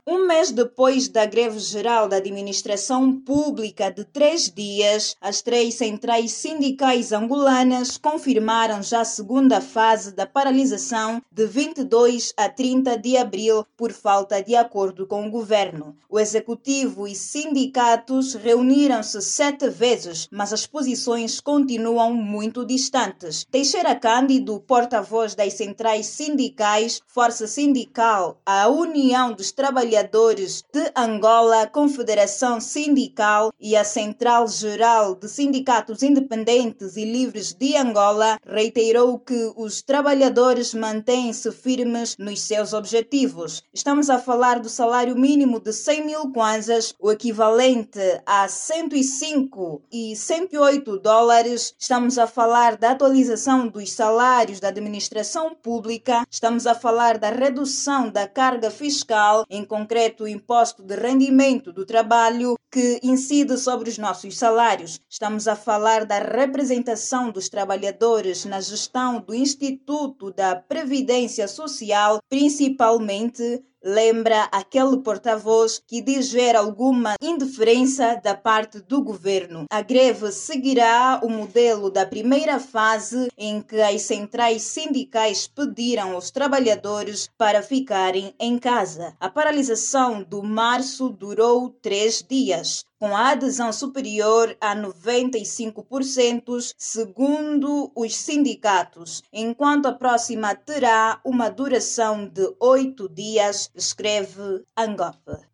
Um mês depois da greve geral da administração pública de 3 dias, as 3 centrais sindicais angolanas confirmaram já a segunda fase da paralisação de 22 a 30 de abril por falta de acordo com o governo. O executivo e sindicatos reuniram-se 7 vezes, mas as posições continuam muito distantes. Teixeira Cândido, porta-voz das centrais sindicais, Força Sindical, a União dos Trabalhadores de Angola, Confederação Sindical e a Central Geral de Sindicatos Independentes e Livres de Angola, reiterou que os trabalhadores mantêm-se firmes nos seus objetivos. Estamos a falar do salário mínimo de 100 mil kwanzas, o equivalente a 105 e 108 dólares. Estamos a falar da atualização dos salários da administração pública. Estamos a falar da redução da carga fiscal, em concreto o imposto de rendimento do trabalho, que incide sobre os nossos salários. Estamos a falar da representação dos trabalhadores na gestão do Instituto da Previdência Social, principalmente. Lembra aquele porta-voz que diz ver alguma indiferença da parte do governo. A greve seguirá o modelo da primeira fase, em que as centrais sindicais pediram aos trabalhadores para ficarem em casa. A paralisação do março durou 3 dias, com a adesão superior a 95%, segundo os sindicatos, enquanto a próxima terá uma duração de 8 dias, escreve Angope.